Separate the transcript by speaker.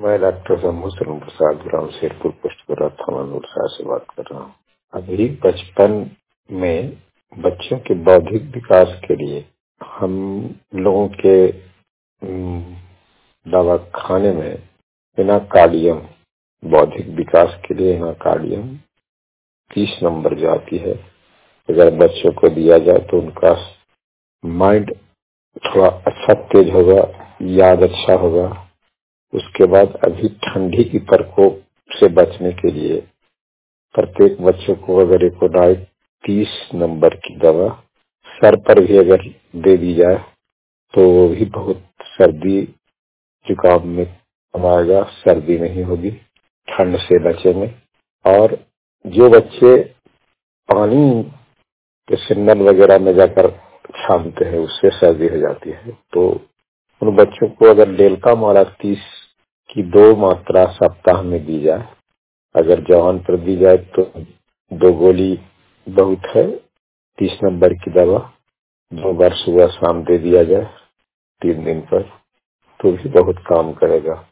Speaker 1: मैं डॉक्टर शंभू शरण प्रसाद ग्राम शेरपुर पोस्ट थाना नूरशाह से बात कर रहा हूँ। अभी बचपन में बच्चों के बौद्धिक विकास के लिए हम लोगों के दवा खाने में एनाकार्डियम, बौद्धिक विकास के लिए एनाकार्डियम 30 नंबर जो आती है, अगर बच्चों को दिया जाए तो उनका माइंड थोड़ा अच्छा तेज होगा, याद अच्छा होगा। उसके बाद अभी ठंडी की प्रकोप से बचने के लिए प्रत्येक बच्चों को अगर एकोडाइट 30 नंबर की दवा सर पर भी अगर दे दी जाए तो वो भी बहुत सर्दी जुकाम में कम आएगा, सर्दी नहीं होगी, ठंड से बचेंगे। और जो बच्चे पानी जैसे नल वगैरह में जाकर छानते हैं उससे सर्दी हो जाती है, तो उन बच्चों को अगर डेल्टा मारा 30 की 2 मात्रा सप्ताह में दी जाए, अगर जवान पर दी जाए तो 2 गोली बहुत है। 30 नंबर की दवा 2 बार सुबह शाम दे दिया जाए 3 दिन पर, तो भी बहुत काम करेगा।